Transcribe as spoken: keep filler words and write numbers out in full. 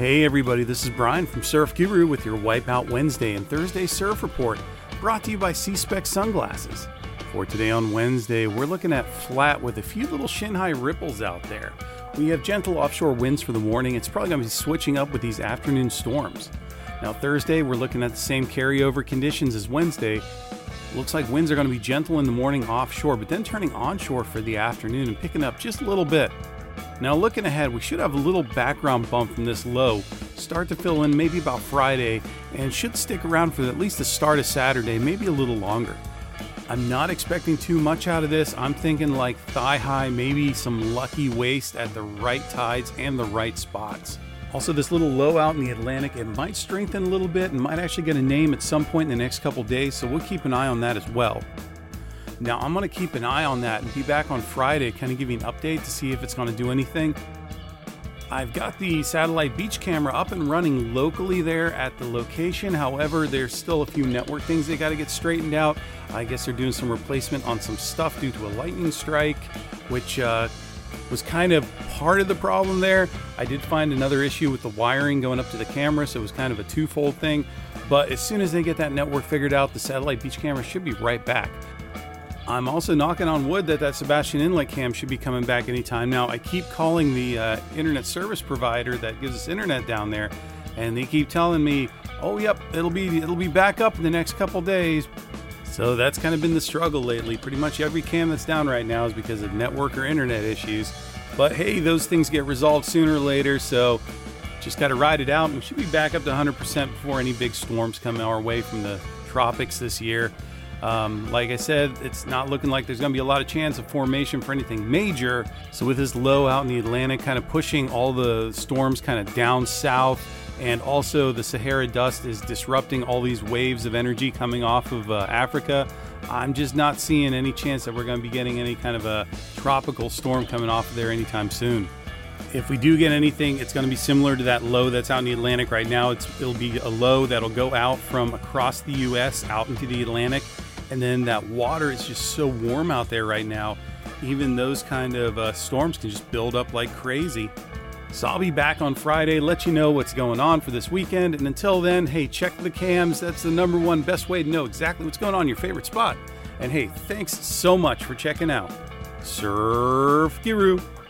Hey everybody, this is Brian from Surf Guru with your Wipeout Wednesday and Thursday Surf Report, brought to you by C-Spec Sunglasses. For today on Wednesday, we're looking at flat with a few little shin-high ripples out there. We have gentle offshore winds for the morning. It's probably going to be switching up with these afternoon storms. Now Thursday, we're looking at the same carryover conditions as Wednesday. Looks like winds are going to be gentle in the morning offshore, but then turning onshore for the afternoon and picking up just a little bit. Now looking ahead, we should have a little background bump from this low start to fill in maybe about Friday and should stick around for at least the start of Saturday, maybe a little longer. I'm not expecting too much out of this. I'm thinking like thigh high, maybe some lucky waist at the right tides and the right spots. Also, this little low out in the Atlantic, it might strengthen a little bit and might actually get a name at some point in the next couple days, so we'll keep an eye on that as well. Now, I'm going to keep an eye on that and be back on Friday, kind of give you an update to see if it's going to do anything. I've got the satellite beach camera up and running locally there at the location. However, there's still a few network things they got to get straightened out. I guess they're doing some replacement on some stuff due to a lightning strike, which uh, was kind of part of the problem there. I did find another issue with the wiring going up to the camera, so it was kind of a twofold thing. But as soon as they get that network figured out, the satellite beach camera should be right back. I'm also knocking on wood that that Sebastian Inlet cam should be coming back anytime now. I keep calling the uh, internet service provider that gives us internet down there, and they keep telling me, "Oh, yep, it'll be it'll be back up in the next couple days." So that's kind of been the struggle lately. Pretty much every cam that's down right now is because of network or internet issues. But hey, those things get resolved sooner or later, so just got to ride it out. And we should be back up to one hundred percent before any big storms come our way from the tropics this year. Um, like I said, it's not looking like there's going to be a lot of chance of formation for anything major. So with this low out in the Atlantic kind of pushing all the storms kind of down south, and also the Sahara dust is disrupting all these waves of energy coming off of uh, Africa, I'm just not seeing any chance that we're going to be getting any kind of a tropical storm coming off of there anytime soon. If we do get anything, it's going to be similar to that low that's out in the Atlantic right now. It's, it'll be a low that'll go out from across the U S out into the Atlantic. And then that water is just so warm out there right now, even those kind of uh, storms can just build up like crazy. So I'll be back on Friday, let you know what's going on for this weekend. And until then, hey, check the cams. That's the number one best way to know exactly what's going on in your favorite spot. And hey, thanks so much for checking out Surf Guru.